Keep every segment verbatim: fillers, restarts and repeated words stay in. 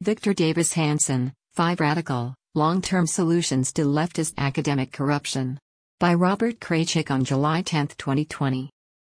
Victor Davis Hanson, Five Radical, Long-Term Solutions to Leftist Academic Corruption. By Robert Kraychik on July tenth, twenty twenty.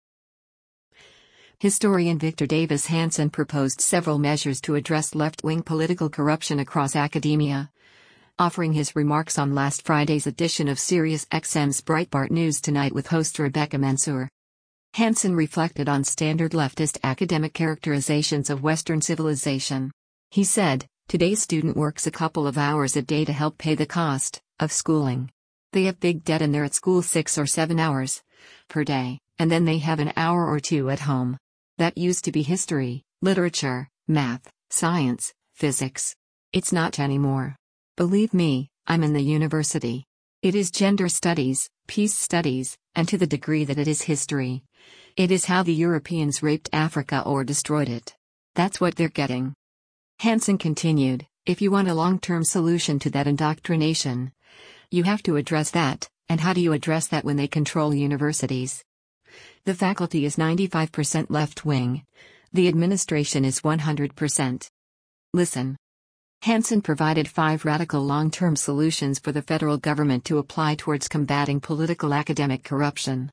Historian Victor Davis Hanson proposed several measures to address left-wing political corruption across academia. Offering his remarks on last Friday's edition of Sirius X M's Breitbart News Tonight with host Rebecca Mansour, Hanson reflected on standard leftist academic characterizations of Western civilization. He said, "Today's student works a couple of hours a day to help pay the cost of schooling. They have big debt and they're at school six or seven hours per day, and then they have an hour or two at home. That used to be history, literature, math, science, physics. It's not anymore. Believe me, I'm in the university. It is gender studies, peace studies, and to the degree that it is history. It is how the Europeans raped Africa or destroyed it. That's what they're getting." Hanson continued, "If you want a long-term solution to that indoctrination, you have to address that, and how do you address that when they control universities? The faculty is ninety-five percent left-wing. The administration is one hundred percent. Listen." Hanson provided five radical long-term solutions for the federal government to apply towards combating political academic corruption.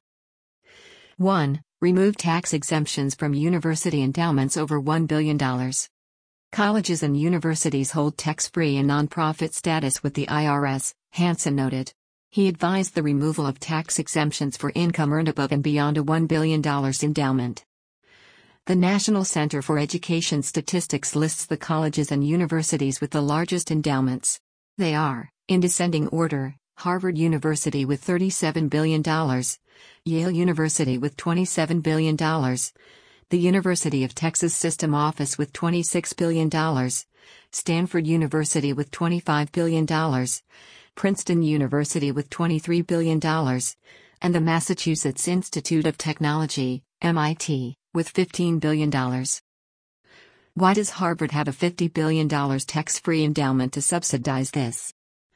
one. Remove tax exemptions from university endowments over one billion dollars. Colleges and universities hold tax-free and nonprofit status with the I R S, Hanson noted. He advised the removal of tax exemptions for income earned above and beyond a one billion dollars endowment. The National Center for Education Statistics lists the colleges and universities with the largest endowments. They are, in descending order, Harvard University with thirty-seven billion dollars, Yale University with twenty-seven billion dollars, the University of Texas System Office with twenty-six billion dollars, Stanford University with twenty-five billion dollars, Princeton University with twenty-three billion dollars, and the Massachusetts Institute of Technology, M I T, with fifteen billion dollars. Why does Harvard have a fifty billion dollars tax-free endowment to subsidize this?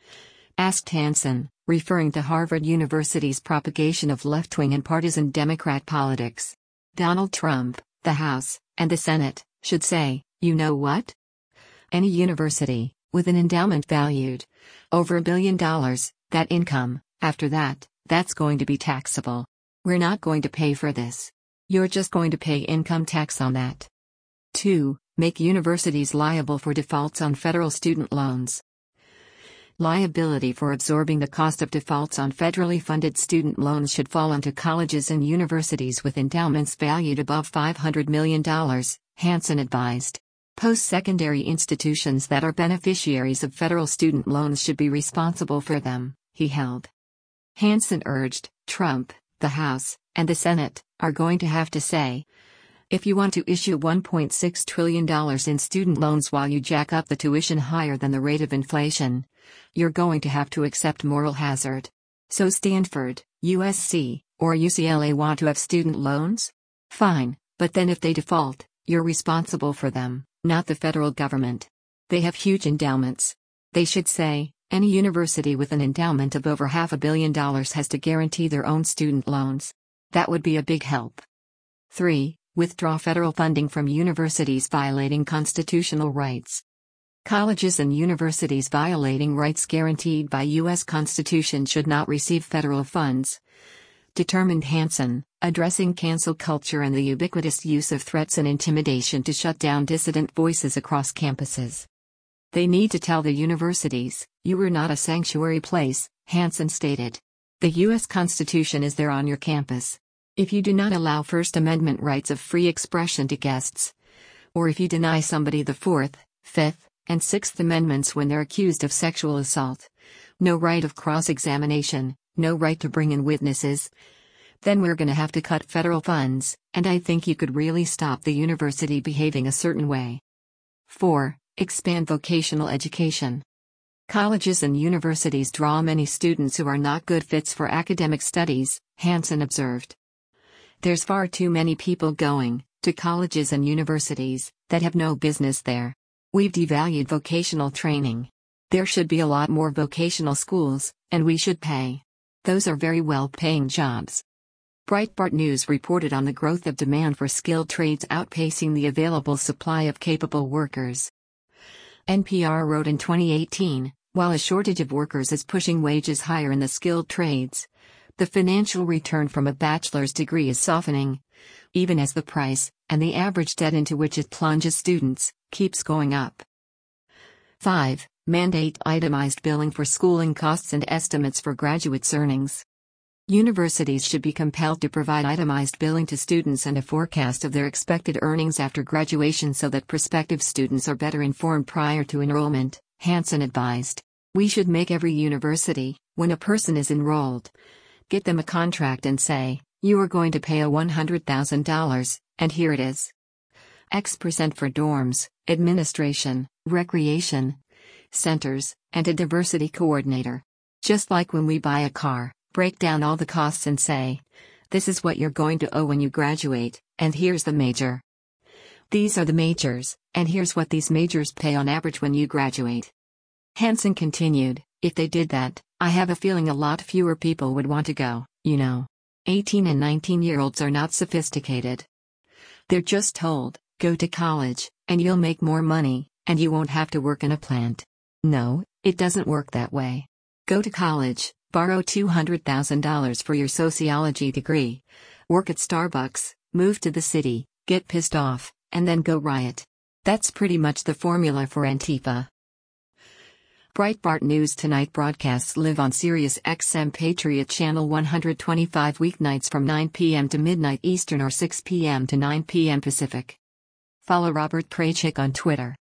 Asked Hanson, referring to Harvard University's propagation of left-wing and partisan Democrat politics. Donald Trump, the House, and the Senate, should say, "You know what? Any university, with an endowment valued over a billion dollars, that income, after that, that's going to be taxable. We're not going to pay for this. You're just going to pay income tax on that." two. Make universities liable for defaults on federal student loans. Liability for absorbing the cost of defaults on federally funded student loans should fall onto colleges and universities with endowments valued above five hundred million dollars, Hanson advised. Post-secondary institutions that are beneficiaries of federal student loans should be responsible for them, he held. Hanson urged, Trump, the House, and the Senate, are going to have to say, if you want to issue one point six trillion dollars in student loans while you jack up the tuition higher than the rate of inflation, you're going to have to accept moral hazard. So Stanford, U S C, or U C L A want to have student loans? Fine, but then if they default, you're responsible for them, not the federal government. They have huge endowments. They should say, any university with an endowment of over half a billion dollars has to guarantee their own student loans. That would be a big help. three. Withdraw federal funding from universities violating constitutional rights. Colleges and universities violating rights guaranteed by U S Constitution should not receive federal funds, determined Hanson, addressing cancel culture and the ubiquitous use of threats and intimidation to shut down dissident voices across campuses. They need to tell the universities, you are not a sanctuary place, Hanson stated. The U S Constitution is there on your campus. If you do not allow First Amendment rights of free expression to guests, or if you deny somebody the Fourth, Fifth, and Sixth Amendments when they're accused of sexual assault, no right of cross-examination, no right to bring in witnesses, then we're going to have to cut federal funds, and I think you could really stop the university behaving a certain way. four. Expand vocational education. Colleges and universities draw many students who are not good fits for academic studies, Hanson observed. There's far too many people going to colleges and universities that have no business there. We've devalued vocational training. There should be a lot more vocational schools, and we should pay. Those are very well-paying jobs. Breitbart News reported on the growth of demand for skilled trades outpacing the available supply of capable workers. N P R wrote in twenty eighteen, while a shortage of workers is pushing wages higher in the skilled trades, the financial return from a bachelor's degree is softening, even as the price, and the average debt into which it plunges students, keeps going up. five. Mandate itemized billing for schooling costs and estimates for graduates' earnings. Universities should be compelled to provide itemized billing to students and a forecast of their expected earnings after graduation so that prospective students are better informed prior to enrollment, Hansen advised. We should make every university, when a person is enrolled, get them a contract and say, you are going to pay a one hundred thousand dollars, and here it is. X percent for dorms, administration, recreation centers, and a diversity coordinator. Just like when we buy a car, break down all the costs and say, this is what you're going to owe when you graduate, and here's the major. These are the majors, and here's what these majors pay on average when you graduate. Hansen continued, if they did that, I have a feeling a lot fewer people would want to go, you know. eighteen and nineteen-year-olds are not sophisticated. They're just told, go to college, and you'll make more money, and you won't have to work in a plant. No, it doesn't work that way. Go to college, borrow two hundred thousand dollars for your sociology degree, work at Starbucks, move to the city, get pissed off, and then go riot. That's pretty much the formula for Antifa. Breitbart News Tonight broadcasts live on Sirius X M Patriot Channel one twenty-five weeknights from nine p.m. to midnight Eastern or six p.m. to nine p.m. Pacific. Follow Robert Kraychik on Twitter.